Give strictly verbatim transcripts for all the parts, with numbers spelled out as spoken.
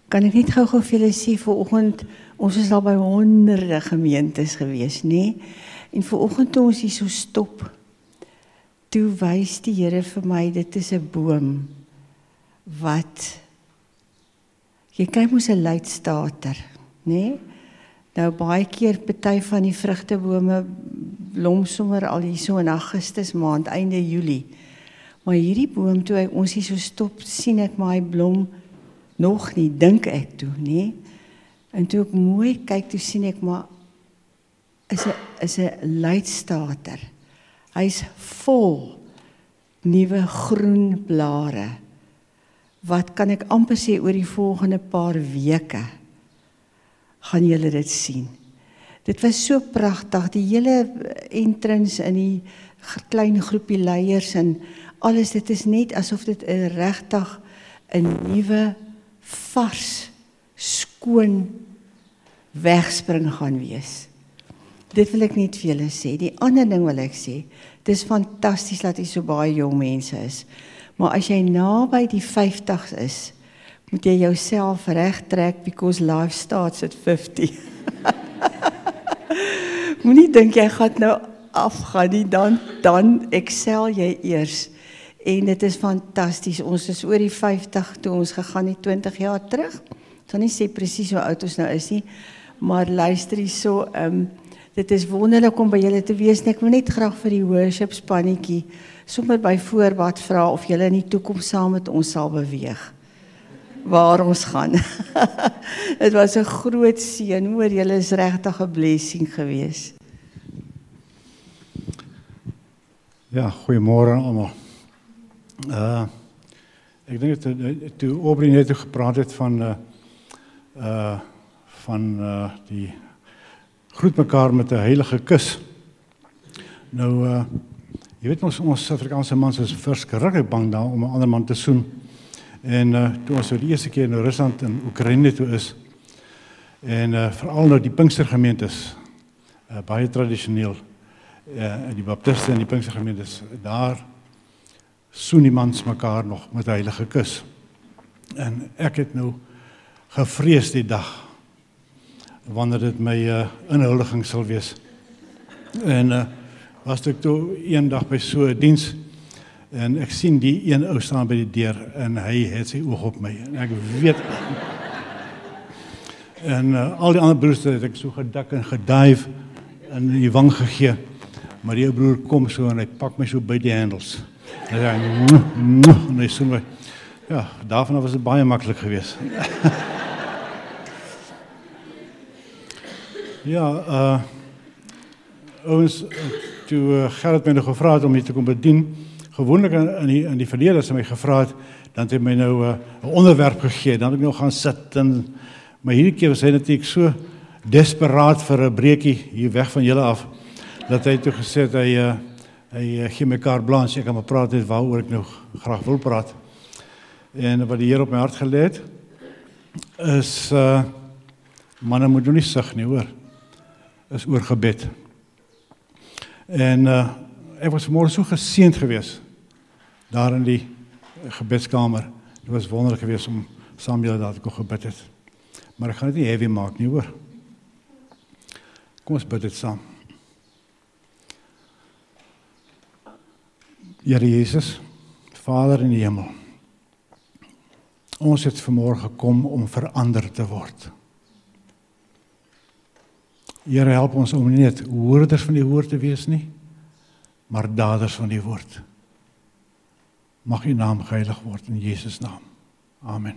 kan ek net gou-gou vir julle sê, vanoggend, ons is al by honderde gemeentes gewees, nee? En vanoggend toe ons hier so stop, toe wys die Here vir my, dit is 'n boom, wat, jy kry mos 'n luidstater, nee? Nou baie keer, party van die vrugtebome, blom sommer al hier so in Augustus maand, einde Julie. Maar hierdie boom, toe ek ons hier so stop, sien ek maar hy blom nog nie, dink ek toe, nee? En toe ek mooi kyk, toe sien ek maar, is 'n is 'n luidstater. Hy's vol nuwe groen blare. Wat kan ek amper sê oor die volgende paar weke gaan julle dit sien. Dit was so pragtig, die hele entrance in die klein groepie leiers en alles, dit is net asof dit 'n regtig 'n nuwe, vars, skoon wegspring gaan wees. Dit wil ek net vir julle sê. Die ander ding wil ek sê, dit is fantasties dat jy so baie jong mense is. Maar as jy naby die vyftig is, moet jy jouself regtrek because life starts at fifty. Moenie dink jy gaan nou afgaan nie, dan dan excel jy eers. En dit is fantasties. Ons is oor die vyftig toe ons gegaan die twintig jaar terug. Ek sal nie sê presies hoe oud ons nou is nie, maar luister hier so, um, dit is wonderlik om by julle te wees. En ek wil net graag vir die worship spannetjie sommer by voorbaat vra of julle in die toekoms saam met ons sal beweeg. Waar ons gaan. Dit was 'n groot seën, hoor, julle is regtig 'n blessing gewees. Ja, goeiemôre aan almal. Uh, ek dink dat toe Aubrey net gepraat het van uh, uh, van uh, die groet mekaar met 'n heilige kus. Nou, uh, jy weet ons, ons Suid-Afrikaanse mans is verskriklik bang daar om 'n ander man te soen. En uh, toe ons so die eerste keer in Rusland en Oekraïne toe is, en uh, veral nou die Pinkstergemeentes, uh, baie tradisioneel, uh, die Baptiste en die Pinkstergemeentes, daar soen die mans mekaar nog met 'n heilige kus. En ek het nou gevrees die dag, wanneer dit my uh, inhuldiging sal wees. En uh, was ek toe een dag by so 'n diens, en ek sien die een ou staan by die deur, en hy het sy oog op my, en ek weet, en uh, al die ander broers het ek so gedak en gedive, en die wang gegee, maar die ou broer kom so, en hy pak my so by die handels, en hy sê, en hy soen my, ja, daarvan was dit baie maklik geweest. Ja, uh, ouens, toe uh, Gerrit my nou gevra het om hier te kom bedien, gewoonlik in die, in die verlede as hy my gevra het, dan het hy my nou 'n uh, onderwerp gegee, dan het ek nou gaan sit, en, maar hierdie keer was hy natuurlijk so desperaat vir 'n breekie hier weg van julle af, dat hy toe gesê het, hy, uh, hy uh, gee my carte blanche, ek kan maar praat net waaroor ek nou graag wil praat. En wat die Here op my hart gelê het, is, uh, manne moet nou nie sug nie, hoor, is oor gebed. En uh, ek was vanmorgen so geseënd geweest, daar in die gebedskamer. Het was wonderlik geweest om saam julle daar te kon gebid het. Maar ek gaan dit nie heavy maak nie, hoor. Kom ons bid dit saam. Here Jesus, Vader in die hemel, ons het vanmorgen gekom om verander te word. Here, help ons om nie net hoorders van die woord te wees nie, maar daders van die woord. Mag U naam geheilig word in Jesus naam. Amen.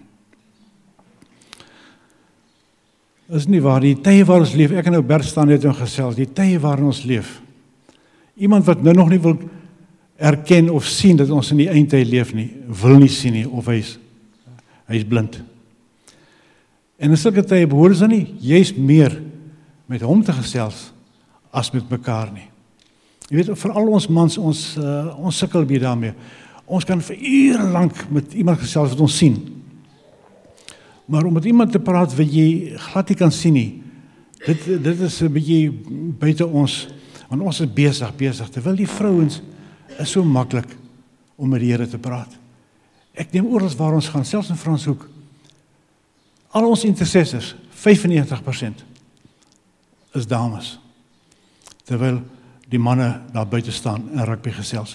Is nie waar, die tye waar ons leef, ek en nou Bert staan net in gesels, die tye waar ons leef, iemand wat nou nog nie wil erken of sien dat ons in die eindtyd leef nie, wil nie sien nie, of hy is, hy is blind. En in sulke tye behoort ons nie, juist meer met hom te gesels, as met mekaar nie. Jy weet, veral ons mans, ons, uh, ons sukkel weer daarmee. Ons kan vir ure lang met iemand gesels wat ons sien. Maar om met iemand te praat wat jy glad nie kan sien nie, dit, dit is 'n bietjie buite ons, want ons is besig, besig, terwyl die vrouens is so maklik om met die Here te praat. Ek neem oral waar ons gaan, selfs in Franshoek, Al ons intercessors, vyfennegentig persent, is dames. Terwyl die manne daar buite staan en rugby gesels.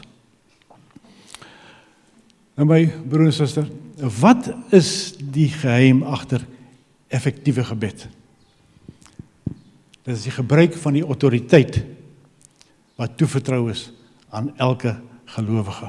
Nou my broer en suster, wat is die geheim agter effektiewe gebed? Dit is die gebruik van die autoriteit wat toevertrou is aan elke gelowige.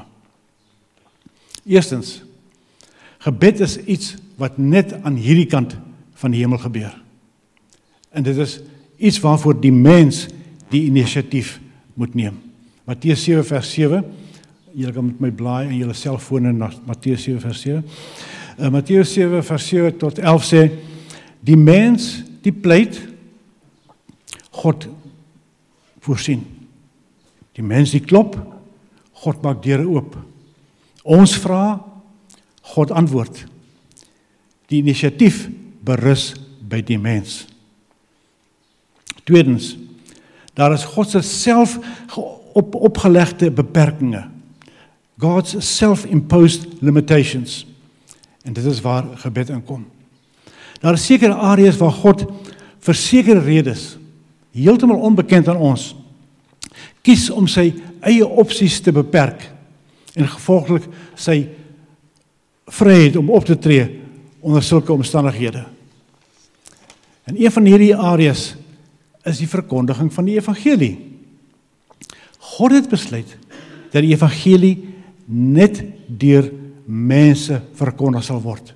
Eerstens, gebed is iets wat net aan hierdie kant van die hemel gebeur. En dit is iets waarvoor die mens die inisiatief moet neem. Matteus sewe vers sewe, julle kan met my blaai en julle selfone na Matteus sewe vers sewe. Uh, Matteus sewe vers sewe tot elf sê, die mens die pleit, God voorsien. Die mens die klop, God maak deure oop. Ons vra, God antwoord. Die inisiatief berus by die mens. Tweedens, daar is God se self op, opgelegde beperkings. God's self-imposed limitations. En dit is waar gebed inkom. Daar is sekere areas waar God vir sekere redes, heeltemal onbekend aan ons, kies om sy eie opsies te beperk en gevolglik sy vryheid om op te tree onder sulke omstandighede. En een van hierdie areas is die verkondiging van die evangelie. God het besluit dat die evangelie net deur mense verkondig sal word.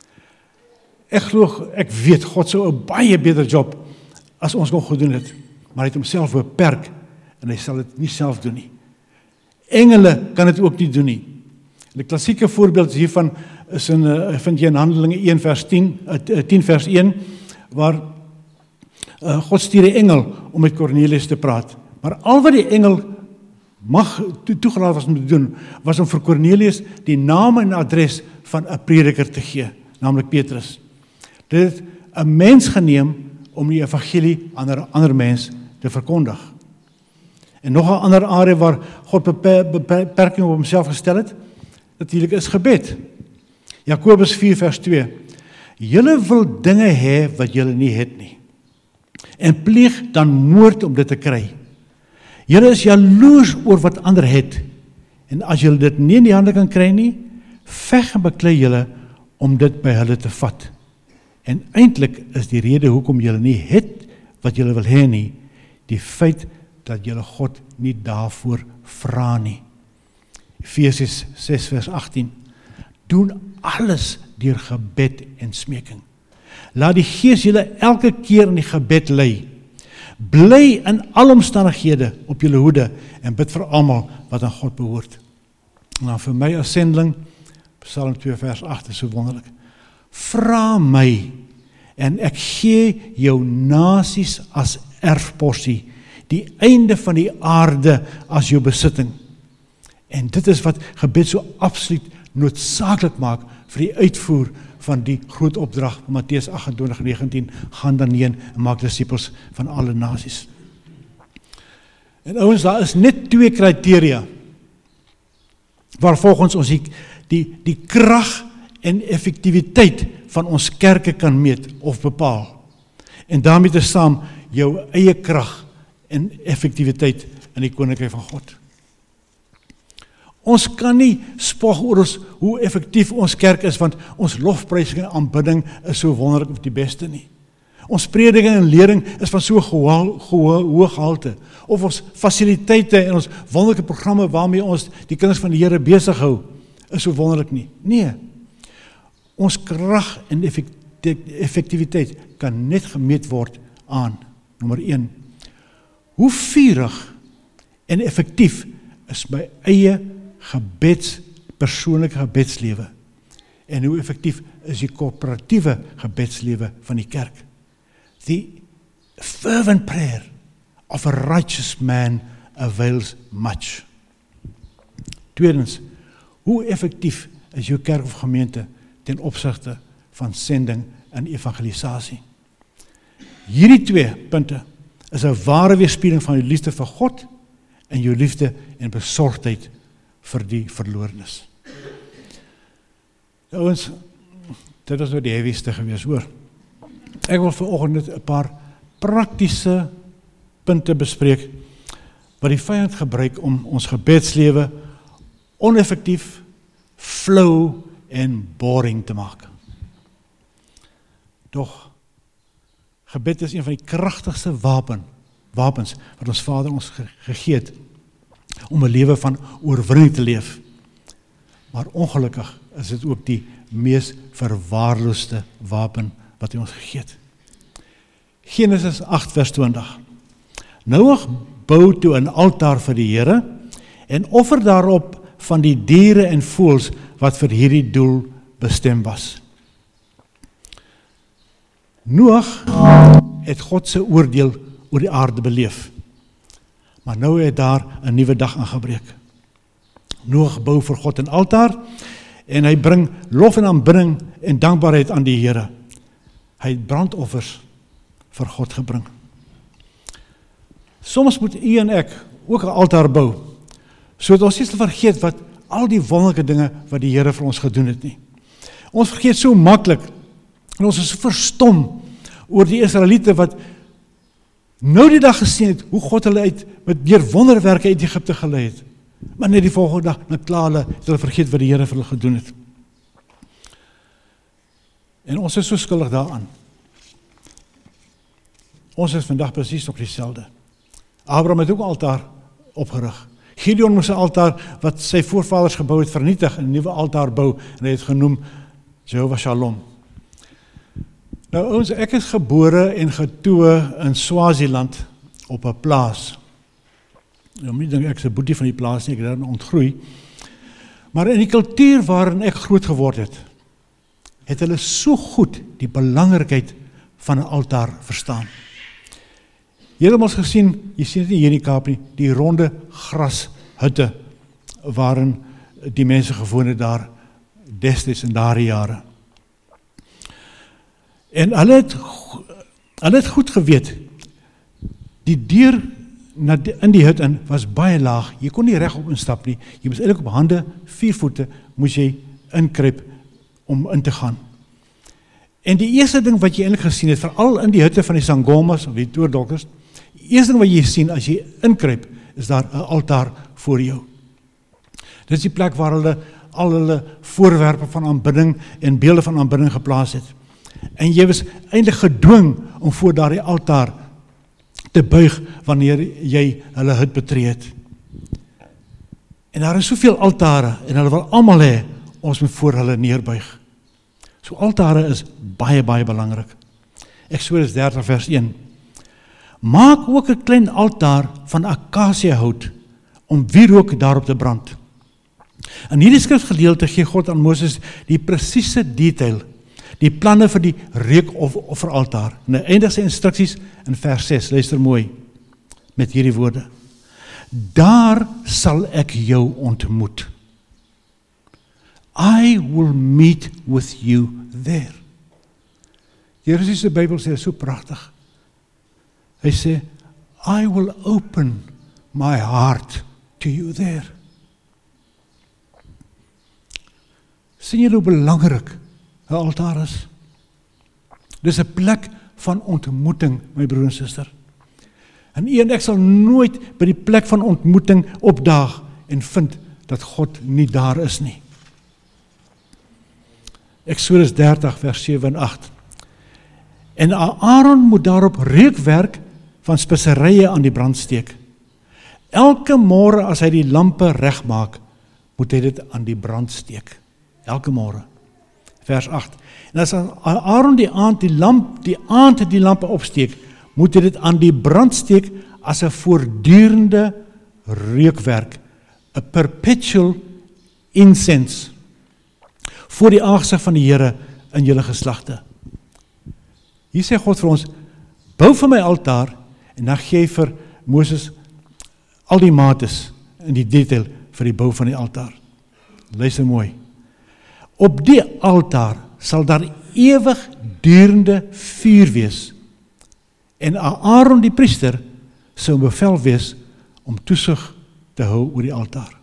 Ek glo, ek weet, God sou 'n baie beter job as ons kon gedoen het, maar hy het homself beperk en hy sal dit nie self doen nie. Engele kan dit ook nie doen nie. Die klassieke voorbeeld hiervan is in, uh, vind jy in Handelinge een vers tien, uh, tien vers een, waar uh, God stuur 'n engel om met Kornelius te praat. Maar al wat die engel mag to, toegelaat was om te doen, was om vir Kornelius die naam en adres van 'n prediker te gee, naamlik Petrus. Dit het 'n mens geneem om die evangelie aan 'n ander mens te verkondig. En nog 'n ander area waar God beperking op homself gestel het, natuurlik is gebed. Jakobus vier vers twee. Julle wil dinge hê wat julle nie het nie, en pleeg dan moord om dit te kry. Julle is jaloers oor wat ander het, en as julle dit nie in die hande kan kry nie, veg en beklei julle om dit by hulle te vat. En eintlik is die rede hoekom julle nie het wat julle wil hê nie, die feit dat julle God nie daarvoor vra nie. Efesiërs ses vers agttien. Doen alles deur gebed en smeking. Laat die Gees julle elke keer in die gebed lei. Bly in al omstandighede op julle hoede en bid vir almal wat aan God behoort. Nou vir my as sendeling, Psalm twee vers agt is so wonderlik. Vra my en ek gee jou nasies as erfporsie, die einde van die aarde as jou besitting. En dit is wat gebed so absoluut noodsaaklik maak vir die uitvoer van die groot opdrag van Matteus agt en twintig negentien, gaan dan heen en maak disippels van alle nasies. En ouens, daar is net twee kriteria waar volgens ons die, die, die krag en effektiwiteit van ons kerke kan meet of bepaal. En daarmee te saam jou eie krag en effektiwiteit in die koninkryk van God. Ons kan nie spog oor ons, hoe effektief ons kerk is, want ons lofprysing en aanbidding is so wonderlik of die beste nie. Ons prediking en lering is van so hoë gehalte, of ons fasiliteite en ons wonderlike programme waarmee ons die kinders van die Here besig hou, is so wonderlik nie. Nee, ons krag en effektiwiteit kan net gemeet word aan, nommer een, hoe vurig en effektief is my eie gebeds, persoonlike gebedslewe, en hoe effektief is die korporatiewe gebedslewe van die kerk. The fervent prayer of a righteous man avails much. Tweedens, hoe effektief is jou kerk of gemeente ten opsigte van sending en evangelisasie? Hierdie twee punte is 'n ware weerspieëling van jou liefde vir God en jou liefde en besorgdheid vir die verlorenes. Ouens, dit was nou die heavieste gewees, hoor. ek wil vanoggend net 'n paar praktiese punte bespreek wat die vyand gebruik om ons gebedslewe oneffektief, flou en boring te maak. Doch gebed is een van die kragtigste wapen, wapens wat ons Vader ons ge gegee het om 'n lewe van oorwinning te leef. Maar ongelukkig is dit ook die mees verwaarloosde wapen wat hy ons gegee het. Genesis agt vers twintig. Noag bou toe 'n altaar vir die Here en offer daarop van die diere en voëls wat vir hierdie doel bestem was. Noag het God se oordeel oor die aarde beleef. Maar nou het daar 'n nuwe dag aangebreek. Noag bou vir God 'n altaar en hy bring lof en aanbidding en dankbaarheid aan die Here. Hy het brandoffers vir God gebring. Soms moet u en ek ook 'n altaar bou, sodat ons nie sal vergeet wat al die wonderlike dinge wat die Here vir ons gedoen het nie. Ons vergeet so maklik en ons is so verstom oor die Israeliete wat nou die dag gesien het hoe God hulle uit met deur wonderwerke uit Egipte gelei het. Maar net die volgende dag, na klaar hulle, het hulle vergeet wat die Here vir hulle gedoen het. En ons is so skuldig daaraan. Ons is vandag presies op dieselfde. Abraham het ook 'n altaar opgerig. Gideon moes 'n altaar wat sy voorvaders gebou het vernietig en 'n nuwe altaar bou en hy het genoem Jehovah Shalom. Nou ons, ek is gebore en getoe in Swaziland op 'n plaas. Nou moet nie dink ek is 'n boetie van die plaas nie, ek het daar ontgroei. Maar in die kultuur waarin ek groot geword het, het hulle so goed die belangrikheid van 'n altaar verstaan. Jy het ons gesien, jy sien dit nie hier in die Kaap nie, die ronde grashutte waarin die mense gewoon het daar destyds in daardie jare. En hulle het, hulle het goed geweet, die deur na die, in die hut in was baie laag, jy kon nie regop instap nie, jy moes eintlik op hande, vier voete, moes jy inkruip om in te gaan. En die eerste ding wat jy eintlik gesien het, veral in die hutte van die Sangomas, of die Toordokkers, die eerste ding wat jy sien as jy inkruip, is daar 'n altaar voor jou. Dit is die plek waar hulle al hulle voorwerpe van aanbidding en beelde van aanbidding geplaas het. En jy was eintlik gedwing om voor daardie altaar te buig wanneer jy hulle hut betree het. En daar is soveel altare en hulle wil almal hê ons moet voor hulle neerbuig. So altare is baie baie belangrik. Eksodus dertig vers een. Maak ook 'n klein altaar van akasiëhout om wierook daarop te brand. In hierdie skrifgedeelte gee God aan Moses die presiese detail, die planne vir die reukofferaltaar. En hy eindig sy instruksies in vers ses, luister mooi, met hierdie woorde. Daar sal ek jou ontmoet. I will meet with you there. Die Russiese Bybel sê so pragtig. Hy sê, I will open my heart to you there. Sien julle hoe belangrik 'n altaar is? Dis 'n plek van ontmoeting, my broer en suster. En u en ek sal nooit by die plek van ontmoeting opdaag en vind dat God nie daar is nie. Eksodus dertig vers sewe en agt. En Aaron moet daarop reukwerk van speserye aan die brand steek. Elke môre as hy die lampe regmaak, moet hy dit aan die brand steek. Elke môre. Vers agt. En as Aaron die aand die lamp, die aand die lampe opsteek, moet hy dit aan die brand steek as 'n voortdurende reukwerk, 'n perpetual incense, voor die aangesig van die Here in julle geslagte. Hier sê God vir ons, bou vir my altaar, en dan gee hy vir Moses al die mates in die detail vir die bou van die altaar. Luister mooi. Op die altaar sal daar ewig durende vuur wees, en Aaron die priester sou bevel wees om toesig te hou oor die altaar.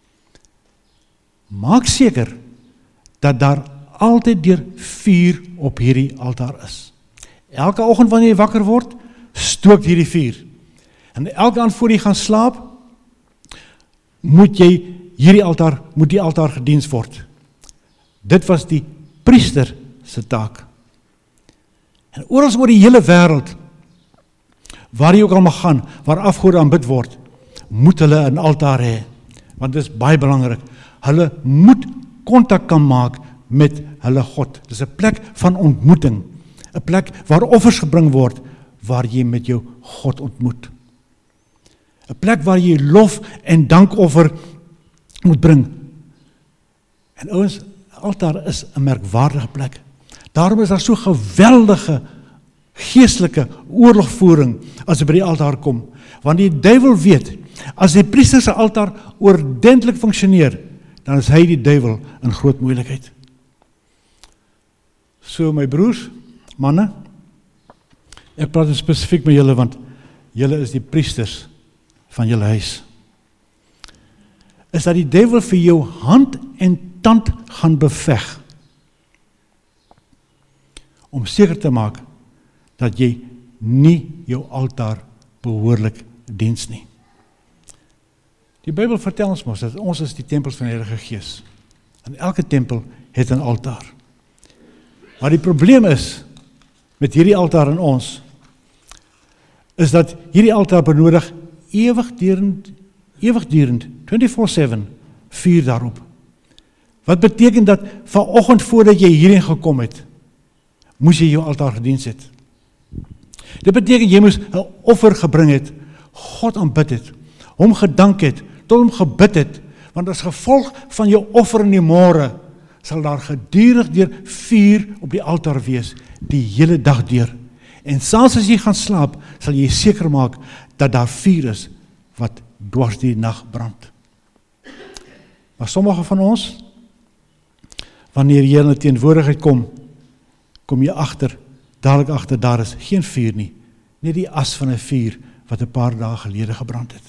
Maak seker dat daar altyd deur vuur op hierdie altaar is. elke oggend wanneer jy wakker word, stook hierdie vuur. En elke aand voor jy gaan slaap, moet jy hierdie altaar, moet die altaar gediens word. Dit was die priester se taak. En oral oor die hele wêreld, waar jy ook al mag gaan, waar afgode aanbid word, moet hulle 'n altaar hê. Want dit is baie belangrik. Hulle moet kontak kan maak met hulle God. Dit is 'n plek van ontmoeting. 'n Plek waar offers gebring word, waar jy met jou God ontmoet. 'n Plek waar jy lof en dankoffer moet bring. En ouens, altaar is 'n merkwaardige plek. Daarom is daar so geweldige geestelike oorlogvoering as dit by die altaar kom. Want die duiwel weet, as die priester se altaar oordentlik funksioneer, dan is hy die duiwel in groot moeilikheid. So my broers, manne, ek praat spesifiek met julle, want julle is die priesters van julle huis. Is dat die duiwel vir jou hand en tand gaan beveg, om seker te maak, dat jy nie jou altaar behoorlik diens nie. Die Bybel vertel ons mos, dat ons is die tempels van die Heilige Gees. En elke tempel het 'n altaar. Maar die probleem is, met hierdie altaar in ons, is dat hierdie altaar benodig ewigdurend, ewigdurend, twenty-four seven, vuur daarop. Wat beteken dat, vanoggend voordat jy hierheen gekom het, moes jy jou altaar gediens het. Dit beteken, jy moes 'n offer gebring het, God aanbid het, hom gedank het, tot hom gebid het, want as gevolg van jou offer in die môre, sal daar gedurig deur vuur op die altaar wees, die hele dag deur. En selfs as jy gaan slaap, sal jy seker maak, dat daar vuur is, wat dwars die nag brand. Maar sommige van ons, wanneer jy in die teenwoordigheid kom, kom jy agter, dadelik agter, daar is geen vuur nie, net die as van 'n vuur, wat 'n paar dae gelede gebrand het.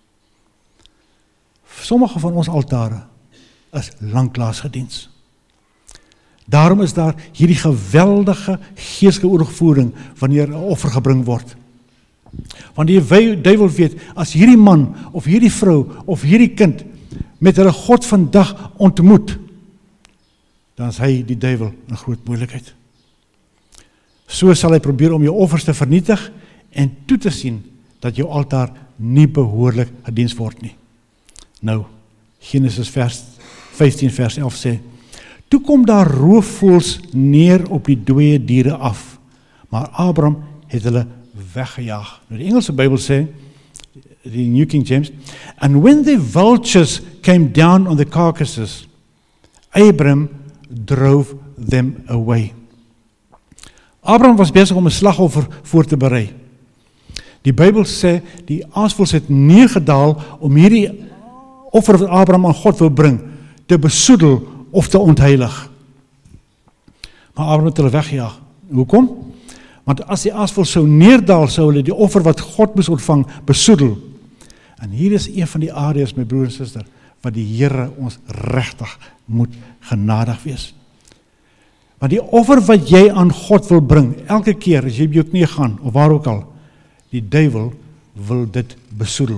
Sommige van ons altare is lanklaas gediens. Daarom is daar hierdie geweldige geestelike oorlogvoering wanneer 'n offer gebring word. Want die duiwel weet, as hierdie man of hierdie vrou of hierdie kind met hulle God vandag ontmoet, dan is hy die duiwel in groot moeilikheid. So sal hy probeer om jou offers te vernietig en toe te sien dat jou altaar nie behoorlik gediens word nie. Nou, Genesis vers vyftien vers elf sê, toe kom daar roofvoëls neer op die dooie diere af, maar Abraham het hulle weggejaag. Nou die Engelse Bybel sê, die New King James, and when the vultures came down on the carcasses, Abraham drove them away. Abraham was besig om 'n slagoffer voor te berei. Die Bybel sê, die aasvoëls het neergedaal om hierdie offer wat Abraham aan God wil bring, te besoedel of te ontheilig. Maar Abraham het hulle weggejaag. Hoekom? Want as die aasvoëls sou neerdaal, sou hulle die offer wat God moes ontvang, besoedel. En hier is een van die areas, my broer en suster, wat die Here ons regtig moet genadig wees. Want die offer wat jy aan God wil bring, elke keer as jy op jou knie gaan, of waar ook al, die duiwel wil dit besoedel.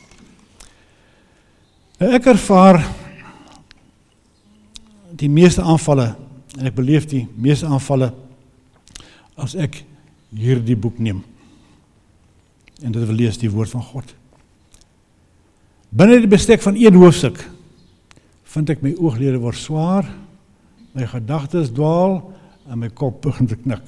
Nou ek ervaar die meeste aanvalle, en ek beleef die meeste aanvalle, as ek hierdie boek neem, en dit wil lees die woord van God. Binne die bestek van een hoofstuk, vind ek my ooglede word swaar, my gedagtes dwaal, en my kop begin te knik.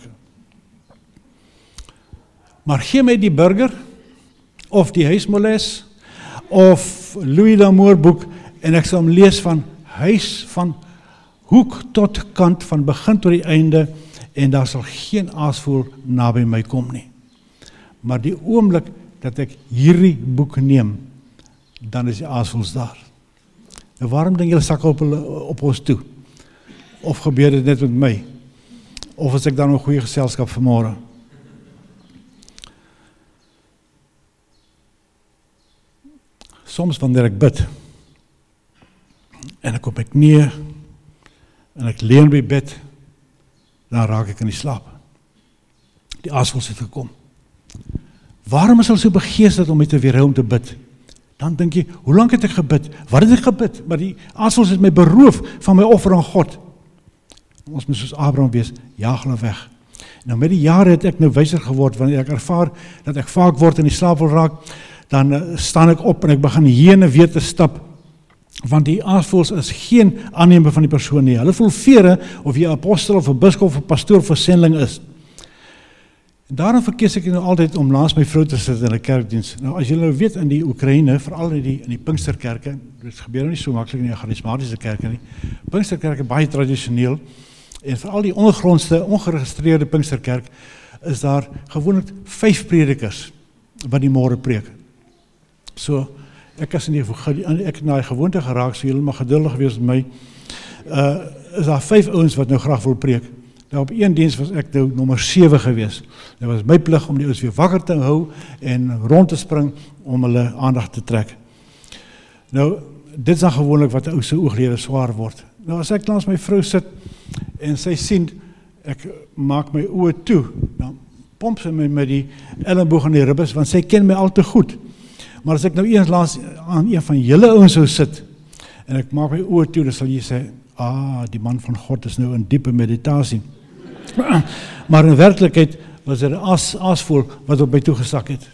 Maar gee my die burger, of die huismoles, of Louis L'Amour boek, en ek sal hom lees van huis, van hoek tot kant, van begin tot die einde, en daar sal geen aasvoël naby my kom nie. Maar die oomblik dat ek hierdie boek neem, dan is die aasvoëls daar. En waarom dink julle sak op, op ons toe? Of gebeur dit net met my? Of is ek dan 'n goeie geselskap vanmôre? Soms wanneer ek bid, en ek op my knieë, en ek lê in my bed, dan raak ek in die slaap. Die aasvoëls het gekom. Waarom is hulle so begeesterd om my te weerhou om te bid? Dan dink jy, hoe lang het ek gebid? Wat het ek gebid? Maar die aasvoëls het my beroof van my offer aan God. Ons moet soos Abraham wees, jaag hulle weg. Nou met die jare het ek nou wyser geword, wanneer ek ervaar dat ek vaak word in die slaap wil raak, dan uh, staan ek op en ek begin heen en weer te stap, want die aasvoëls is geen aannemer van die persoon nie. Hulle voel vere of jy 'n apostel of 'n biskop of 'n pastoor of 'n sendeling is. En daarom verkies ek nou altyd om langs my vrou te sit in 'n kerkdiens. Nou as julle nou weet in die Oekraïne, veral in die in die Pinksterkerke, dit gebeur nou nie so maklik in die charismatiese kerke nie. Pinksterkerke baie tradisioneel. En vir al die ondergrondste, ongeregistreerde Pinksterkerk, is daar gewoonlik vyf predikers wat die môre preek. So, ek is in die, ek het na die gewoonte geraak, so julle mag geduldig wees met my, uh, is daar vyf ouens wat nou graag wil preek. Nou op een diens was ek nou nommer sewe gewees. Dit was my plig om die ouens weer wakker te hou en rond te spring om hulle aandag te trek. Nou, dit is dan gewoonlik wat 'n ou se ooglede swaar word. Nou as ek langs my vrou sit en sy sien, ek maak my oë toe, dan pomp sy my met die elleboog aan die ribbes, want sy ken my al te goed. Maar as ek nou eens langs aan een van julle ouens sou sit, en ek maak my oë toe, dan sal jy sê, ah, die man van God is nou in diepe meditasie. Maar in werklikheid was er 'n aas, aasvoël wat op my toegesak het.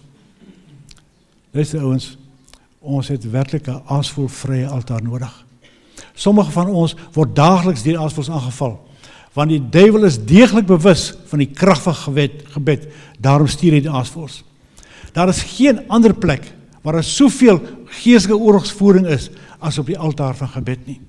Luister ouens, ons het werklik 'n aasvoëlvrye altaar nodig. Sommige van ons word daagliks deur aasvoëls aangeval, want die duiwel is deeglik bewus van die krag van gebed, gebed. Daarom stuur hy die aasvoëls. Daar is geen ander plek waar er soveel geestelike oorlogsvoering is as op die altaar van gebed nie.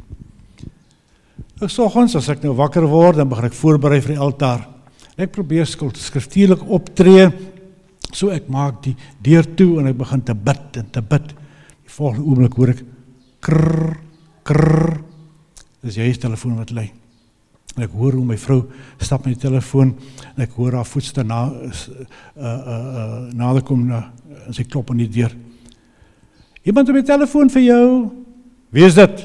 Nou soggens, as ek nou wakker word, dan begin ek voorberei vir die altaar. Ek probeer skriftuurlik optree, so ek maak die deur toe en ek begin te bid en te bid. Die volgende oomblik hoor ek krrr, krrr, dis jy telefoon wat lui. En ek hoor hoe my vrou stap met die telefoon en ek hoor haar voetste na, uh, uh, uh, nader kom na, en sy klop aan die deur. Iemand op die telefoon vir jou? Wie is dit?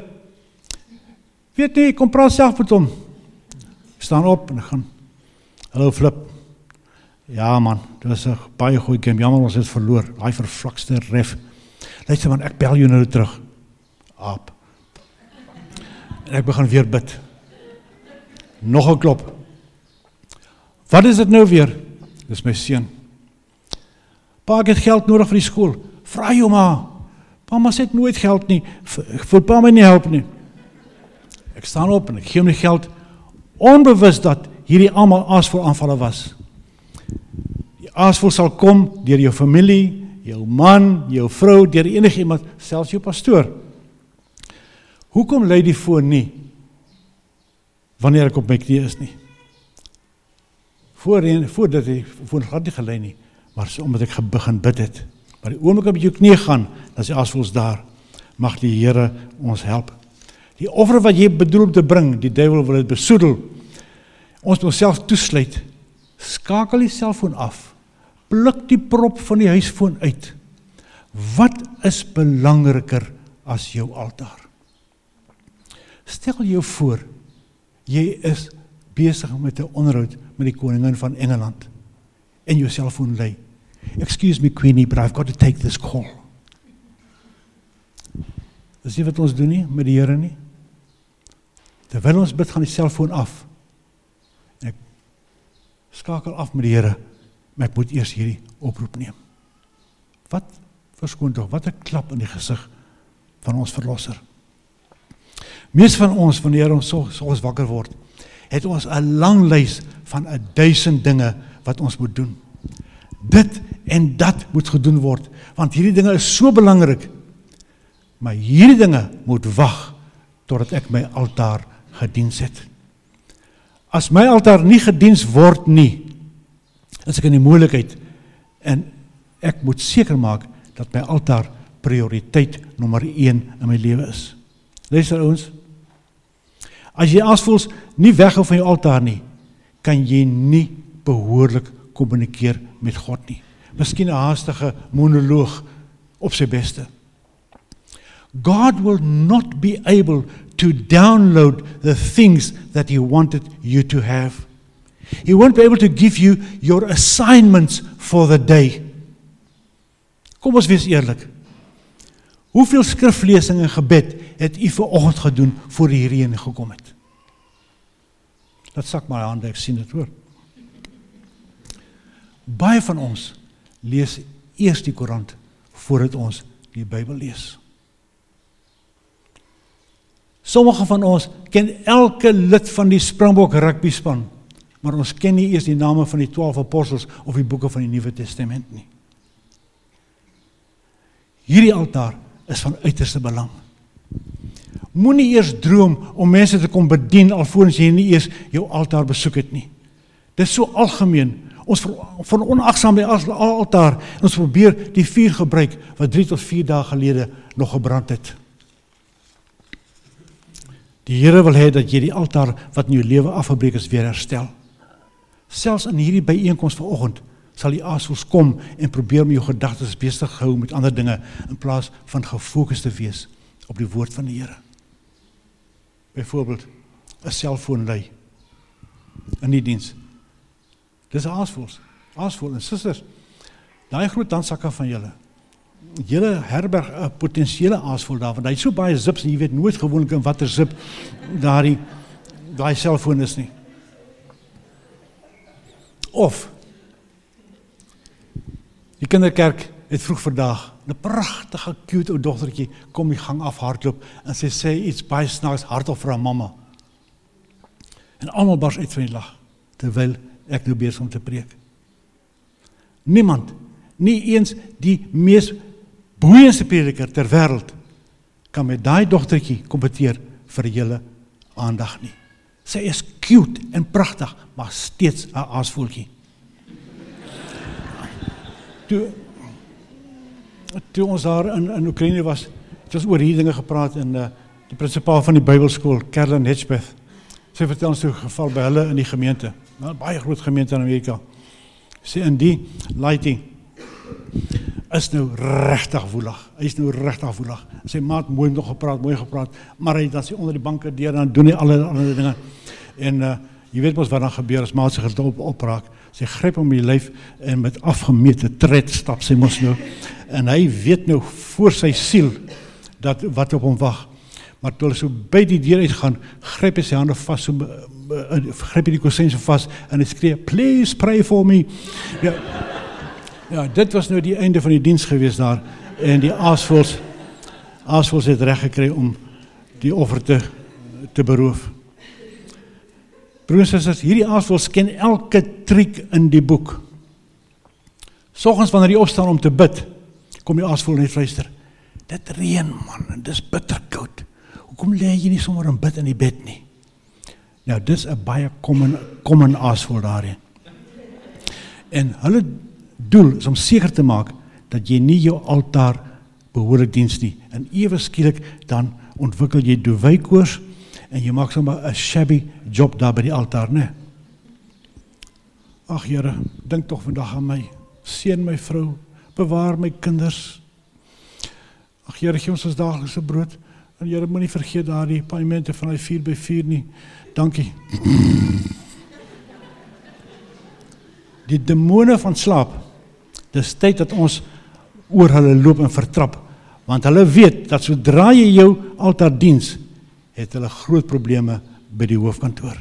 Weet nie, kom praat self met hom. Ek staan op en ek gaan, hallo Flip. Ja man, dit was 'n baie goeie game, jammer ons het verloor, daai vervlakste ref. Luister man, ek bel jou nou terug. Aap. En ek begin weer bid. Nog 'n klop. Wat is dit nou weer? Dis my seun. Pa, ek het geld nodig vir die skool. Vra jou ma. Pa, maar sy het nooit geld nie. Voel pa my nie help nie. Ek staan op en ek gee hom die geld, onbewus dat hierdie almal aasvoël aanvalle was. Die aasvoël sal kom deur jou familie, jou man, jou vrou, deur enige iemand, selfs jou pastoor. Hoekom lei die foon nie wanneer ek op my knie is nie? Voorheen, voordat die foon glad nie gelei nie, maar so omdat ek begin bid het. Maar die oomblik op jou knie gaan, dan is die aasvoëls daar. Mag die Here ons help. Die offer wat jy bedoel om te bring, die duiwel wil dit besoedel. Ons moet onsself toesluit. Skakel die selfoon af. Pluk die prop van die huisfoon uit. Wat is belangriker as jou altaar? Stel jou voor, jy is besig met 'n onderhoud met die koningin van Engeland en jou selfoon lui. Excuse me, Queenie, but I've got to take this call. Dis nie wat ons doen nie, met die Here nie. Terwyl ons bid, gaan die selfoon af. En ek skakel af met die Here, maar ek moet eers hierdie oproep neem. Wat, verskoon tog, wat 'n klap in die gesig van ons verlosser. Mees van ons, wanneer ons so, so ons wakker word, het ons 'n lang lys van 'n duisend dinge wat ons moet doen. Dit en dat moet gedoen word, want hierdie dinge is so belangrik. Maar hierdie dinge moet wag totdat ek my altaar gediens het. As my altaar nie gediens word nie, is ek in die moeilikheid en ek moet seker maak dat my altaar prioriteit nommer een in my lewe is. Luister ouens, as jy aasvoëls nie weghou van jou altaar nie, kan jy nie behoorlik kommunikeer met God nie. Miskien 'n haastige monoloog op sy beste. God will not be able to download the things that He wanted you to have. He won't be able to give you your assignments for the day. Kom ons wees eerlik. Hoeveel skriflesing en gebed het u vanoggend gedoen voor die Here heen gekom het? Dat sak my hande, ek sien dit hoor. Baie van ons lees eers die koerant voordat ons die Bybel lees. Sommige van ons ken elke lid van die Springbok rugby span, maar ons ken nie eers die name van die twaalf apostels of die boeke van die Nuwe Testament nie. Hierdie altaar is van uiterste belang. Moenie eers droom om mense te kom bedien alvorens jy nie eers jou altaar besoek het nie. Dit is so algemeen. Ons van onagsaam by die altaar en ons probeer die vuur gebruik wat drie tot vier dae gelede nog gebrand het. Die Here wil hê dat jy die altaar wat in jou lewe afgebreek is weer herstel. Selfs in hierdie byeenkoms vanoggend sal die aasvoëls kom en probeer om jou gedagtes besig hou met ander dinge in plaas van gefokus te wees op die woord van die Here. Byvoorbeeld 'n selfoon lui in die diens. Dis 'n aasvoëls, aasvoël en susters. Daai groot handsakke van julle. Julle herberg 'n potensiële aasvoël daar, want hy het so baie zips en jy weet nooit gewoonlik in watter zip daai daai selfoon is nie. Of die kinderkerk het vroeg vandag 'n pragtige cute ou dogtertjie kom die gang af hardloop en sy sê iets baie snaaks hardop vir haar mamma. En almal bars uit van die lag terwyl ek nou besig om te preek. Niemand, nie eens die mees boeiendste prediker ter wêreld kan met daai dogtertjie kompeteer vir julle aandag nie. Sy is cute en pragtig, maar steeds 'n aasvoeltjie. Toe, toe ons daar in, in Oekraïne was, het ons oor hierdie dinge gepraat en uh, die prinsipaal van die Bybelskool, Carolyn Hedgebeth, sy vertel ons toe geval by hulle in die gemeente, nou, baie groot gemeente in Amerika. Sy in die laaitie is nou regtig woelig, hy is nou regtig woelig. Sy maat mooi nog gepraat, mooi gepraat, maar hy dan sy onder die banke deur, dan doen hy alle ander dinge. En uh, jy weet mos wat dan gebeur as maat sy gedop opraak. Sy gryp hom in die lyf en met afgemete tred stap sy mos nou. En hy weet nou voor sy siel dat wat op hom wag. Maar toe hy so by die deur uitgaan, gryp hy sy hande vas, so, uh, gryp hy die kusyn so vas en hy skree, please pray for me. Ja, ja, dit was nou die einde van die diens gewees daar. En die aasvoëls, aasvoëls het reg gekry om die offer te, te beroof. Broers en susters, hierdie aasvoëls ken elke triek in die boek. Soggens wanneer jy opstaan om te bid, kom die aasvoël net fluister. Dit reën man, en dis bitterkoud. Hoekom lê jy nie sommer in bid in die bed nie? Nou, dis 'n baie common, common aasvoël daarin. En hulle doel is om seker te maak dat jy nie jou altaar behoorlik diens nie. En ewe skielik dan ontwikkel jy duiweykoors en jy maak sommer 'n shabby job daar by die altaar, né? Ag Here, dink tog vandag aan my. Seën my vrou, bewaar my kinders. Ag Here, gee ons ons daaglikse brood. En Here, moenie vergeet daardie paaiemente van die vier by vier nie. Dankie. Die demone van slaap, dis tyd dat ons oor hulle loop en vertrap, want hulle weet dat sodra jy jou altaar diens, het hulle groot probleme by die hoofkantoor.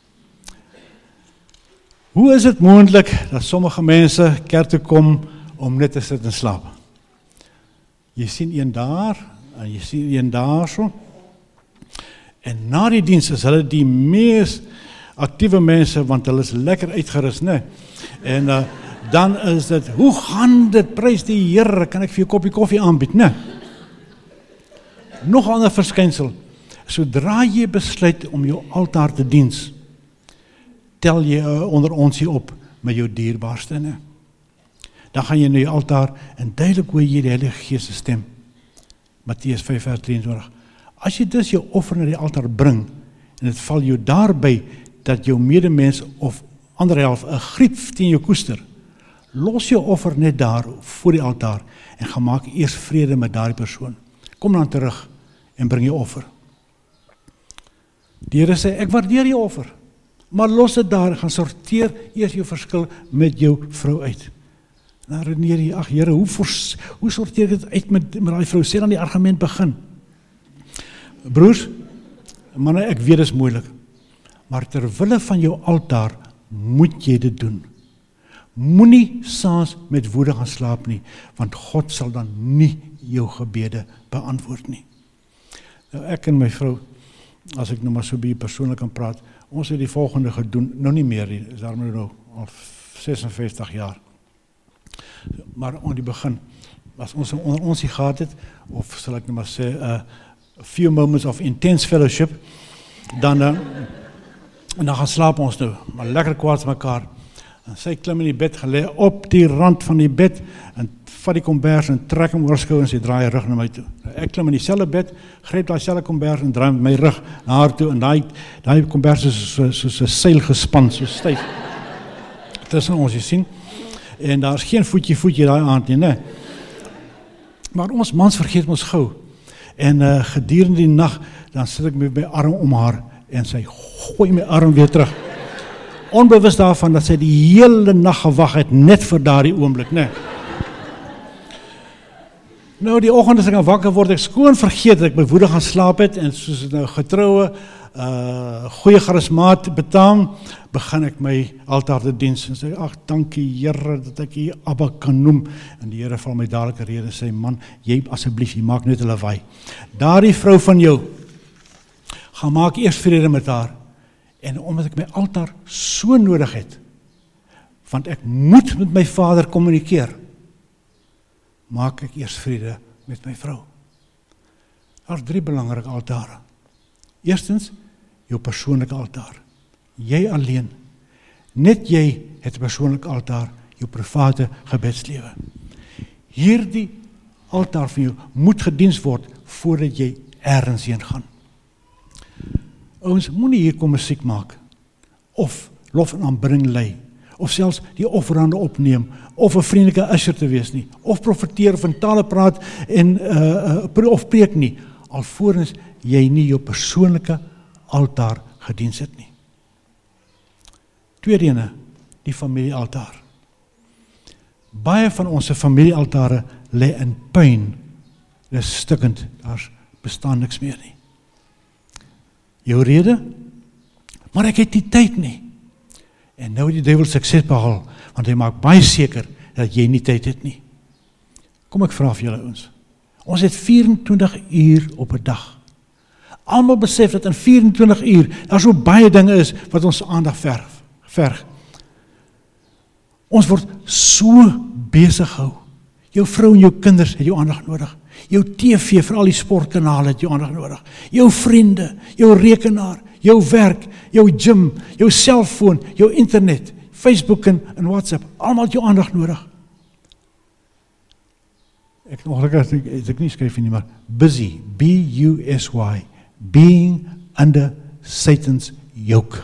Hoe is dit moontlik dat sommige mense kerk toe kom om net te sit en slaap? Jy sien een daar, en jy sien een daar so, en na die diens is hulle die mees aktiewe mense, want hulle is lekker uitgerus, né? En uh, dan is dit, hoe gaan dit, prys die Here, kan ek vir jou koppie koffie aanbied, né? Nog 'n ander verskynsel, sodra jy besluit om jou altaar te diens, tel jy uh, onder ons hier op met jou dierbaarste, né? Dan gaan jy na jou altaar en duidelik hoor jy die Heilige Gees se stem. Matteus vyf vers drieëntwintig. As jy dus jou offer na die altaar bring, en dit val jou daarby dat jou medemens of ander helf 'n grief teen jou koester, los jou offer net daar voor die altaar en gaan maak eers vrede met daardie persoon. Kom dan terug en bring jou offer. Die Here sê, ek waardeer jou offer. Maar los dit daar, gaan sorteer eers jou verskil met jou vrou uit. Nou redeneer jy, ag Here, hoe, fors, hoe sorteer ek dit uit met, met die vrou? Sê dan die argument begin. Broers, manne, ek weet dit is moeilik, maar terwille van jou altaar moet jy dit doen. Moenie saans met woede gaan slaap nie, want God sal dan nie jou gebede beantwoord nie. Nou ek en my vrou, as ek nou maar so by persoonlik kan praat, ons het die volgende gedoen, nou nie meer nie, is daarom nou al sesenvyftig jaar. Maar aan die begin, as ons onder ons die gehad het, of sal ek nou maar sê, uh, a few moments of intense fellowship, dan, uh, en dan gaan slaap ons nou, maar lekker kwaad met mekaar. En sy klim in die bed, gelê op die rand van die bed, en vat die kombers en trek hom oor skou en sy draai rug na my toe. Ek klim in dieselfde bed, gryp daai selfde kombers en draai met my rug na haar toe, en daai daai kombers is soos so, so 'n seil gespan, so styf. Tussen ons, jy sien, en daar is geen voetjie voetjie daai aand nie, nee. Maar ons mans vergeet ons gou. En uh, gedurende die nag, dan sit ek met my arm om haar, en sy gooi my arm weer terug. Onbewus daarvan dat sy die hele nag gewag het, net vir daardie oomblik, nee. Nou, die oggend as ek wakker word, ek skoon vergeet dat ek my woede gaan slaap het, en soos nou getroue, uh, goeie charismaat betaam, begin ek my altaar te diens, en sê, ag, dankie Here, dat ek hier Abba kan noem, en die Here val my dadelike rede, en sê, man, jy asseblief, jy maak net 'n lawaai. Daardie vrou van jou, gaan maak eers vrede met haar, en omdat ek my altaar so nodig het, want ek moet met my Vader kommunikeer, maak ek eers vrede met my vrou. Daar is drie belangrike altare. Eerstens, jou persoonlike altaar. Jy alleen. Net jy het 'n persoonlike altaar, jou private gebedslewe. Hierdie altaar van jou moet gediens word voordat jy ergens heen gaan. Ouens, moenie hier kom musiek maak, of lof en aanbidding lei, of selfs die offerande opneem, of 'n vriendelike usher te wees nie, of profeteer of in tale praat, en, uh, uh, of preek nie, alvorens jy nie jou persoonlike altaar gediens het nie. Tweede ene, die familiealtaar. Baie van ons familiealtare lê in puin, dit is stikkend, daar bestaan niks meer nie. Jou rede? Maar ek het die tyd nie. En nou die duiwel sukses behaal, want hy maak baie seker dat jy nie tyd het nie. Kom ek vra vir julle ons. Ons het vyf-en-twintig uur op 'n dag. Almal besef dat in vyf-en-twintig uur daar so baie dinge is wat ons aandag verg. verg. Ons word so besig gehou. Jou vrou en jou kinders het jou aandag nodig. Jou T V vir al die sportkanale het jou aandag nodig. Jou vriende, jou rekenaar, jou werk, jou gym, jou selfoon, jou internet, Facebook en, en WhatsApp, almal het jou aandag nodig. Ek ongelukkig het, het ek nie skryf nie, maar busy, B U S Y, being under Satan's yoke.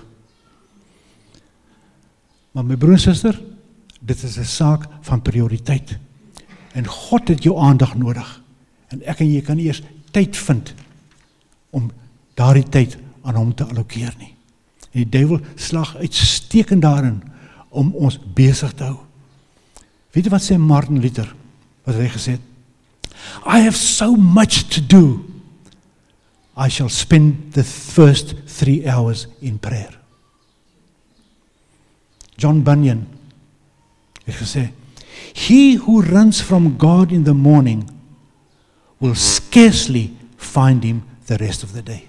Maar my broer en suster, dit is 'n saak van prioriteit. En God het jou aandag nodig. En ek en jy kan eers tyd vind om daardie tyd aan hom te allokeer nie. En die duiwel slag uitstekend daarin om ons besig te hou. Weet jy wat sê Martin Luther? Wat hy gesê het? I have so much to do. I shall spend the first three hours in prayer. John Bunyan het gesê, he who runs from God in the morning will scarcely find him the rest of the day.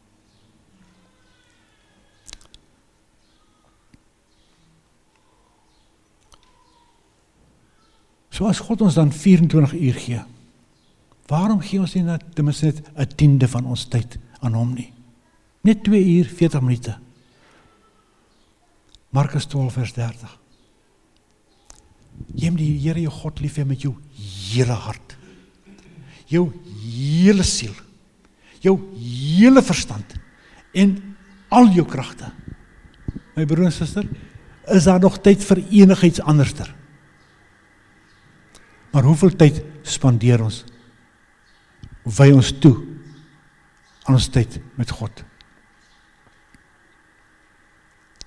So as God ons dan vyf-en-twintig uur gee, waarom gee ons nie net, ten minste net 'n tiende van ons tyd aan hom nie? Net twee uur, veertig minute. Markus twaalf vers dertig. Jy moet die Here jou God lief hê met jou hele hart, jou hele siel, jou hele verstand en al jou kragte. My broer en suster, is daar nog tyd vir enigiets anderster? Maar hoeveel tyd spandeer ons, wy ons toe aan ons tyd met God?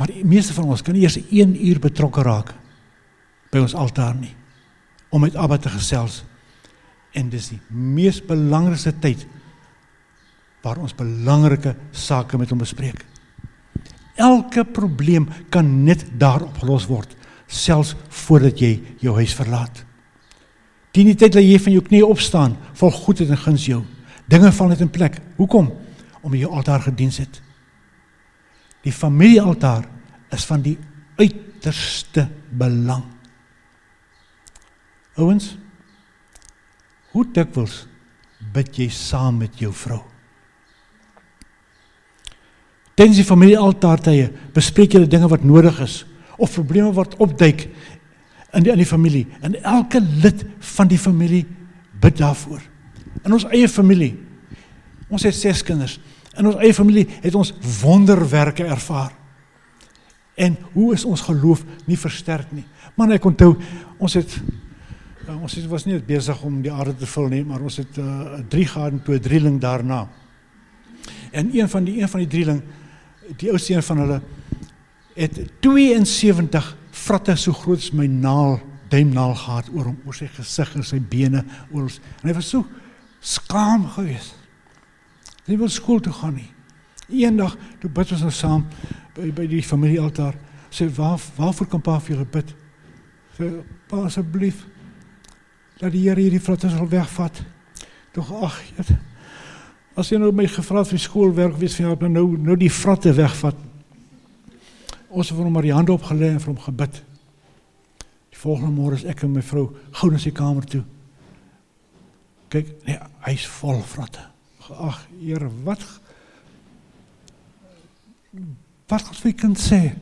Maar die meeste van ons kan eers een uur betrokke raak by ons altaar nie, om met Abba te gesels. En dis die mees belangrikste tyd waar ons belangrike sake met hom bespreek. Elke probleem kan net daar opgelos word, selfs voordat jy jou huis verlaat. Teen die tyd dat jy van jou knie opstaan, vol goedheid en guns jou. Dinge val net in plek. Hoekom? Omdat jou altaar gediens het. Die familiealtaar is van die uiterste belang. Ouens, hoe dikwels bid jy saam met jou vrou? Tydens die familiealtaartye bespreek jy die dinge wat nodig is, of probleme wat opduik in die, in die familie, en elke lid van die familie bid daarvoor. In ons eie familie, ons het ses kinders, in ons eie familie het ons wonderwerke ervaar. En hoe is ons geloof nie versterk nie? Man, ek onthou, ons het, uh, ons het, was nie besig om die aarde te vul nie, maar ons het uh, drie gehad en toe 'n drieling daarna. En een van die, een van die drieling, die oudste een van hulle, het tweeënsewentig vratte so groot as my naal, duimnaal gehad oor hom, oor sy gesig en sy bene, oor ons. En hy was so skaam gewees. Hy wil skool toe gaan nie. Eendag, toe bid ons nou saam, by, by die familiealtaar, sê, waar, waarvoor kan pa vir julle bid? Sê, pa, asseblief, laat die Here hierdie vratte sal wegvat. Toch, ag, jy, as jy nou my gevra het vir skoolwerk, wees van jou, nou, nou die vratte wegvat. Ons het vir hom maar die hande opgelê en vir hom gebid. Die volgende môre is ek en my vrou gou na sy kamer toe. Kyk, nee, hy is vol vratte. Ag, Here, wat wat gaan my kind sê?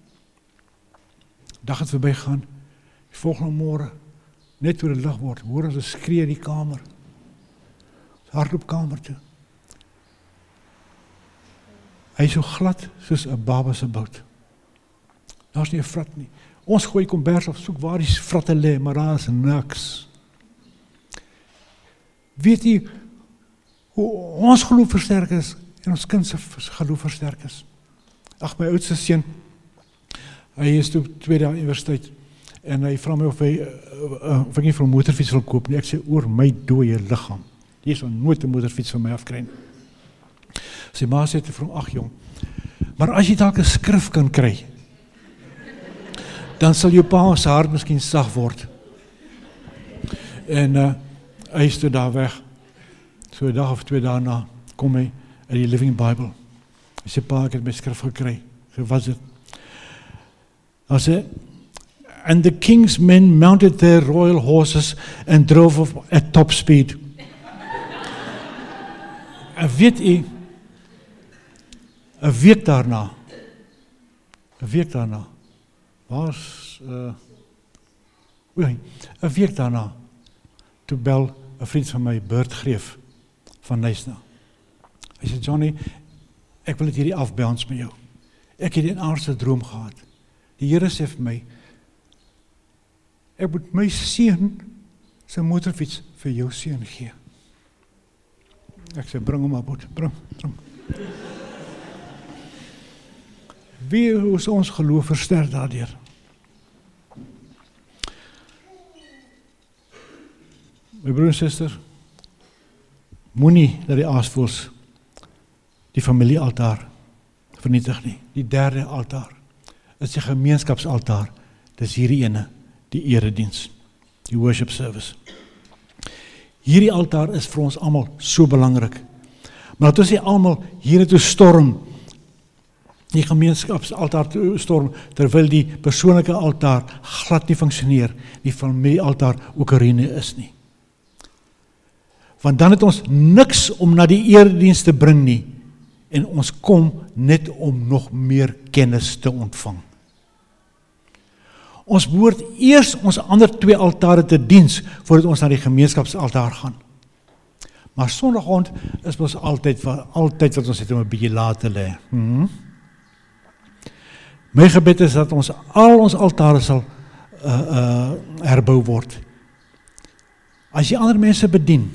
Dag het verby gaan. Die volgende môre, net toe dit lig word, hoor ons 'n skree in die kamer. Hardloop kamer toe. Hy is so glad soos 'n baba se bout. Daar's nie 'n vrat nie. Ons gooi kombers op soek waar die vratte lê, maar daar is niks. Weet jy hoe ons geloof versterk is en ons kind se geloof versterk is? Ag, my oudste seun, hy is toe tweede jaar universiteit en hy vra my of hy uh, uh, of ek nie vir 'n motorfiets wil koop nie. Ek sê, oor my dooie liggaam. Jy sal nooit 'n motorfiets van my afkry nie. Sy ma sê te vir hom, ag jong, maar as jy dalk 'n skrif kan kry, dan sal jou pa se hart miskien sag word. En uh, hy is toe daar weg. So 'n dag of twee daarna kom hy uit die Living Bible. Hy sê, pa, ek het my skrif gekry. So, wat is dit? Hy sê, and the king's men mounted their royal horses and drove off at top speed. En weet jy, 'n week daarna, 'n week daarna, was, uh, oei, 'n week daarna, toe bel 'n vriend van my, Bert Greef, van Nysna. Hy sê, Johnny, ek wil dit hierdie afbounce met jou. Ek het 'n aardse droom gehad. Die Here sê vir my, ek moet my seun sy motorfiets vir jou seun gee. Ek sê, bring hom maar, boet, bring, bring. Wie is ons geloof versterk daardeur? My broer en suster, moenie dat die aasvoëls die familiealtaar vernietig nie. Die derde altaar is die gemeenskapsaltaar. Dis hierdie ene, die erediens, die worship service. Hierdie altaar is vir ons almal so belangrik. Maar dat ons nie almal hier toe storm, die gemeenskapsaltaar toe storm, terwyl die persoonlike altaar glad nie funksioneer, die familiealtaar ook 'n ruïne is nie. Want dan het ons niks om na die erediens te bring nie, en ons kom net om nog meer kennis te ontvang. Ons behoort eers ons ander twee altare te diens, voordat ons na die gemeenskapsaltaar gaan. Maar sondagoggend is ons altyd, altyd wat ons het om 'n bietjie laat te lê. Hmm? My gebed is dat ons al ons altare sal uh, uh, herbou word. As jy ander mense bedien,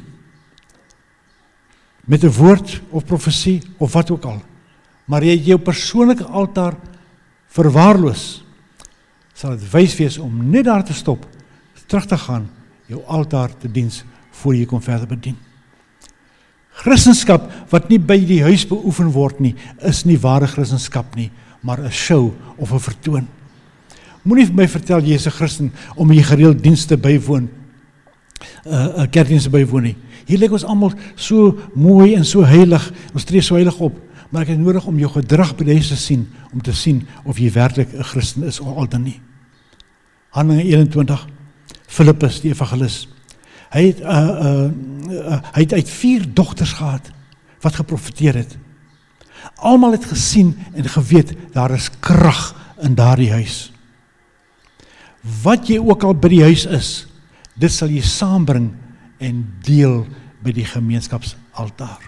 met 'n woord of profesie of wat ook al, maar jy jou persoonlike altaar verwaarloos, sal dit wys wees om net daar te stop, terug te gaan, jou altaar te diens, voor jy kon verder bedien. Christenskap wat nie by die huis beoefen word nie, is nie ware Christenskap nie, maar 'n show of 'n vertoon. Moenie vir my vertel jy is 'n Christen om jy gereeld dienste bywoon, 'n uh, kerkdienste bywoon nie. Hier lyk ons almal so mooi en so heilig, ons tree so heilig op, maar ek het nodig om jou gedrag by die huis te sien, om te sien of jy werklik 'n Christen is of al dan nie. Handelinge eenentwintig, Filippus die evangelis, hy het, uh, uh, uh, hy het uit vier dogters gehad, wat geprofeteer het. Almal het gesien en geweet, daar is krag in daardie huis. Wat jy ook al by die huis is, dit sal jy saambring en deel by die gemeenskapsaltaar.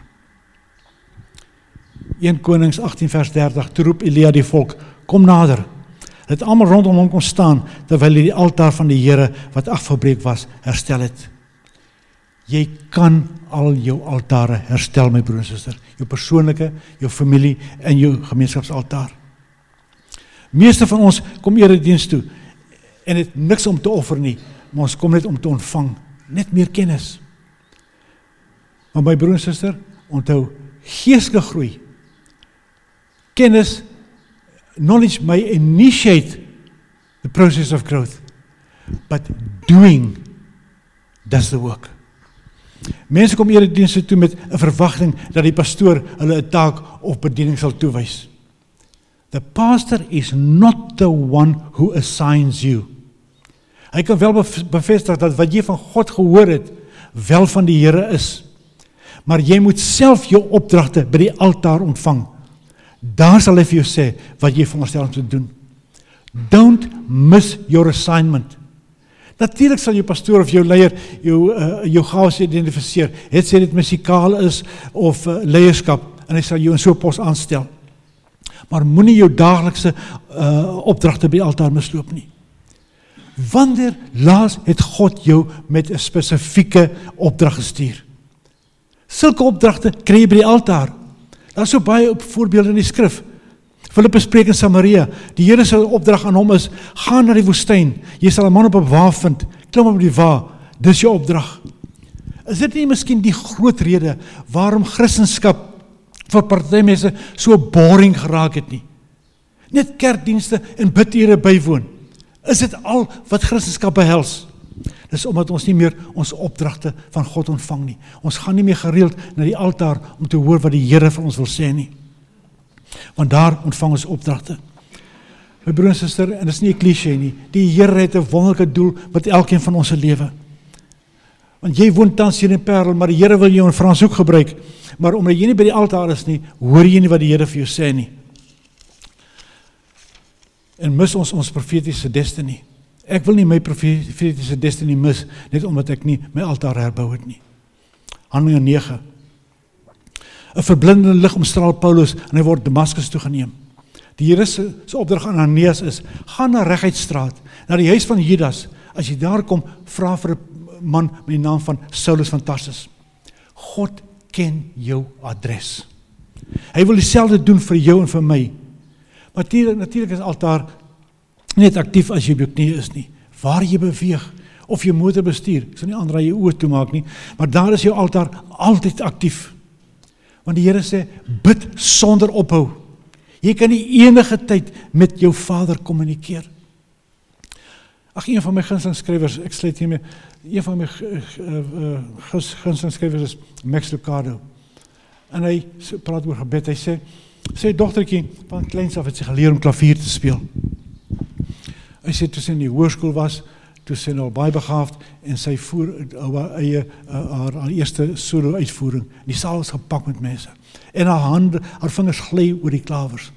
Eerste Konings agttien vers dertig, toe roep Elia die volk, kom nader. Hulle het almal rondom hom kon staan, terwyl hy die altaar van die Here, wat afgebreek was, herstel het. Jy kan al jou altare herstel, my broer en suster. Jou persoonlike, jou familie en jou gemeenskapsaltaar. Meeste van ons kom erediens toe en het niks om te offer nie, maar ons kom net om te ontvang, net meer kennis. Maar my broer en suster, onthou, geestelike groei, kennis, knowledge may initiate the process of growth, but doing does the work. Mense kom eredienste toe met 'n verwagting dat die pastoor hulle 'n taak of bediening sal toewys. The pastor is not the one who assigns you. Hy kan wel bevestig dat wat jy van God gehoor het, wel van die Here is. Maar jy moet self jou opdragte by die altaar ontvang. Daar sal hy vir jou sê wat jy veronderstel om te doen. Don't miss your assignment. Natuurlik sal jou pastoor of jou leier jou, uh, jou gawes identifiseer. Het sê dit musikaal is of uh, leierskap, en hy sal jou in so 'n pos aanstel. Maar moenie jou daaglikse uh, opdragte by die altaar misloop nie. Wanneer laas het God jou met 'n spesifieke opdrag gestuur? Sulke opdragte kry jy by die altaar. Daar is so baie voorbeelde in die skrif. Filippus preek in Samaria. Die Here se opdrag aan hom is, gaan na die woestyn. Jy sal 'n man op 'n wa vind. Klim op die wa. Dis jou opdrag. Is dit nie miskien die groot rede waarom Christendom vir party mense so boring geraak het nie? Net kerkdienste en bidure bywoon. Is dit al wat Christendom behels? Dis omdat ons nie meer ons opdragte van God ontvang nie. Ons gaan nie meer gereeld na die altaar om te hoor wat die Here vir ons wil sê nie. Want daar ontvang ons opdragte. My broer en suster, en dit is nie 'n cliché nie, die Here het 'n wonderlike doel met elkeen van ons se lewe. Want jy woon tans hier in Parel, maar die Here wil jou in Franshoek gebruik. Maar omdat jy nie by die altaar is nie, hoor jy nie wat die Here vir jou sê nie. En mis ons ons profetiese destiny. Ek wil nie my profetiese destiny mis, net omdat ek nie my altaar herbou het nie. Handelinge nege. 'n verblindende lig omstraal Paulus en hy word Damaskus toegeneem. Die Here se opdrag aan Ananias is, gaan na Reguitstraat, na die huis van Judas. As jy daar kom, vra vir 'n man met die naam van Saulus van Tarsus. God ken jou adres. Hy wil dieselfde doen vir jou en vir my. Maar natuurlik is altaar net aktief as jy op jou knie is nie. Waar jy beweeg, of jy motor bestuur, ek sal nie aanraai jy oë toemaak nie, maar daar is jou altaar altyd aktief. Want die Here sê, bid sonder ophou. Jy kan nie enige tyd met jou Vader kommunikeer. Ag, een van my gunsteling skrywers, ek sluit hiermee, een van my uh, uh, gunsteling skrywers is Max Lucado. En hy praat oor gebed, hy sê, sy dogtertjie van kleins af het sy geleer om klavier te speel. Hy sê, toe sy in die hoërskool was, toe sy nou baie begaafd, en sy voer haar eie, haar, haar eerste solo uitvoering. Die saal is gepak met mense. En haar hande, haar vingers gly oor die klavers.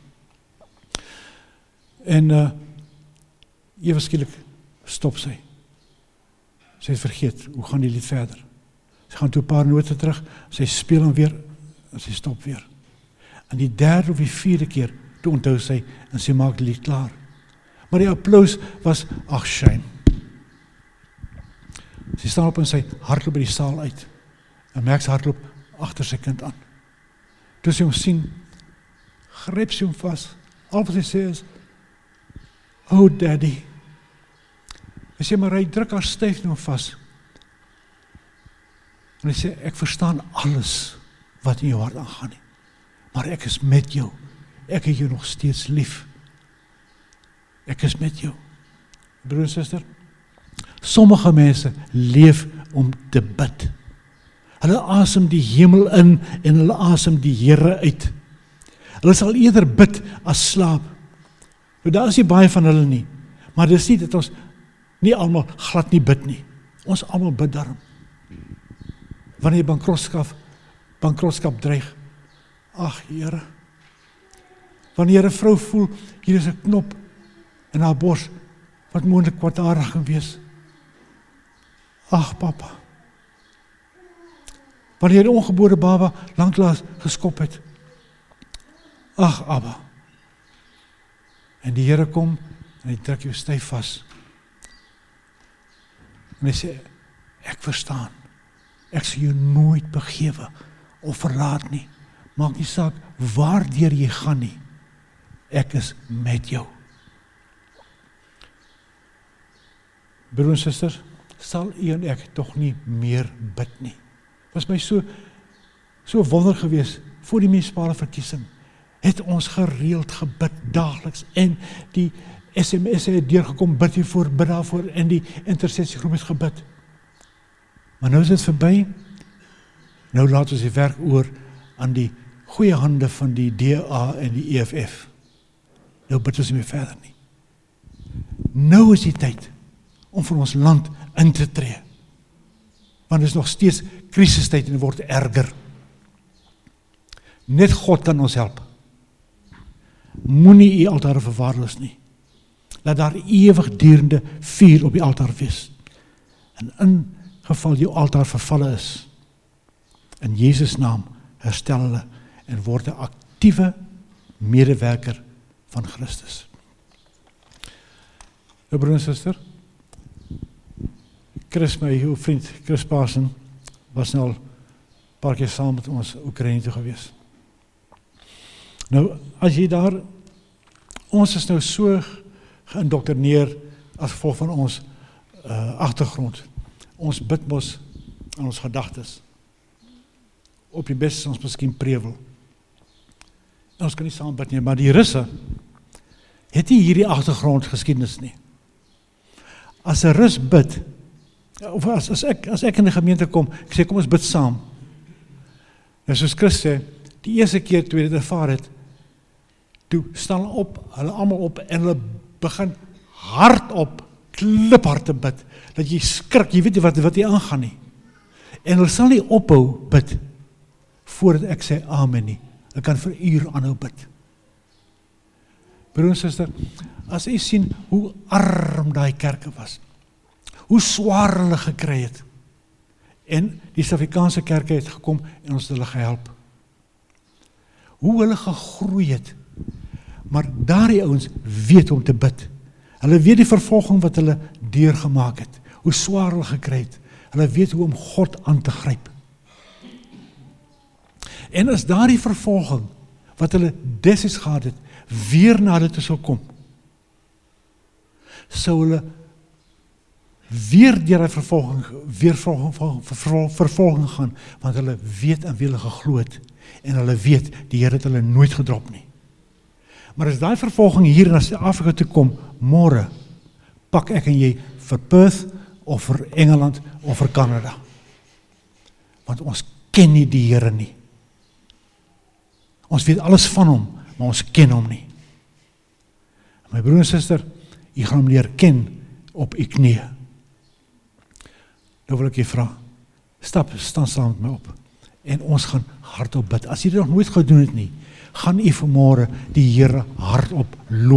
En uh, ewe skielik stop sy. Sy het vergeet, hoe gaan die lied verder? Sy gaan toe 'n paar note terug, sy speel hom weer, en sy stop weer. En die derde of die vierde keer, toe onthou sy, en sy maak die lied klaar. Maar die applaus was, ag, shame. Sy staan op en sy hardloop by die saal uit. En Max hardloop agter sy kind aan. Toe sy hom sien, gryp sy hom vas. Al wat sy sê is, Oh Daddy. Hy sê, maar hy druk haar styf nou vas. En hy sê, ek verstaan alles wat in jou hart aangaan nie. Maar ek is met jou. Ek het jou nog steeds lief. Ek is met jou. Broer en suster, sommige mense leef om te bid. Hulle asem die hemel in en hulle asem die Here uit. Hulle sal eerder bid as slaap. Nou, daar is nie baie van hulle nie, maar dis nie dat ons nie almal glad nie bid nie. Ons almal bid daarom. Wanneer bankrotskap, bankrotskap dreig, ag Here, wanneer 'n vrou voel, hier is 'n knop in haar bors, wat moontlik kwaadaardig kan wees. Ag Papa, wanneer 'n ongebore baba lanklaas geskop het, ag Abba, en die Here kom, en hy druk jou styf vas, en hy sê, ek verstaan, ek sal jou nooit begewe, of verlaat nie, maak nie saak, waardeur jy gaan nie, ek is met jou. Broer en suster, sal u en ek tog nie meer bid nie. Was my so, so wonder gewees, voor die munisipale verkiesing, het ons gereeld gebid, dageliks, en die S M S het deurgekom, bid hiervoor, bid daarvoor, en die intersessiegroep het gebid. Maar nou is dit verby, nou laat ons die werk oor aan die goeie hande van die D A en die E F F. Nou bid ons nie meer verder nie. Nou is die tyd om vir ons land in te tree. Want dit is nog steeds krisistyd en word erger. Net God kan ons help. Moenie u altaar verwaarloos nie. Laat daar ewigdurende vuur op die altaar wees. En in geval jou altaar vervalle is, in Jesus naam herstel hulle en word 'n aktiewe medewerker van Christus. Nou broer en suster, Chris, my jou vriend, Chris Parson, was nou al 'n paar keer saam met ons Oekraïne toe gewees. Nou, as jy daar, ons is nou so geïndoktrineer as gevolg van ons uh, agtergrond. Ons bid mos in ons gedagtes. Op die beste is ons miskien prewel. En ons kan nie saam bid nie, maar die Russe het nie hierdie agtergrond geskiedenis nie. As 'n Rus bid, of as, as, ek, as ek in die gemeente kom, ek sê kom ons bid saam. En soos Chris sê, die eerste keer toe dit ervaar het, toe staan hulle op, hulle almal op, en hulle begin hardop, kliphard te bid, dat jy skrik, jy weet nie wat, wat jy aangaan nie. En hulle sal nie ophou bid, voordat ek sê amen nie. Hulle kan vir uur aanhou bid. Broer en suster, as jy sien hoe arm daai kerke was, hoe swaar hulle gekry het, en die Suid-Afrikaanse kerke het gekom, en ons het hulle gehelp. Hoe hulle gegroei het, maar daardie ouens weet om te bid. Hulle weet die vervolging wat hulle deurgemaak het, hoe swaar hulle gekry het. Hulle weet hoe om God aan te gryp. En as daardie vervolging, wat hulle destyds gehad het, weer na hulle toe sou kom, sou hulle weer deur die vervolging, weer vervolging, vervolging gaan, want hulle weet aan wie hulle geglo het, en hulle weet, die Here het hulle nooit gedrop nie. Maar as daai vervolging hier na Suid-Afrika toe kom, môre, pak ek en jy vir Perth, of vir Engeland, of vir Canada. Want ons ken nie die Here nie. Ons weet alles van hom, maar ons ken hom nie. My broer en suster, jy gaan hom leer ken op u knieë. Nou wil ek jy vra, stap, staan saam met my op, en ons gaan hardop bid. As jy dit nog nooit gedoen het nie, gaan u vanmôre die Here hardop loof.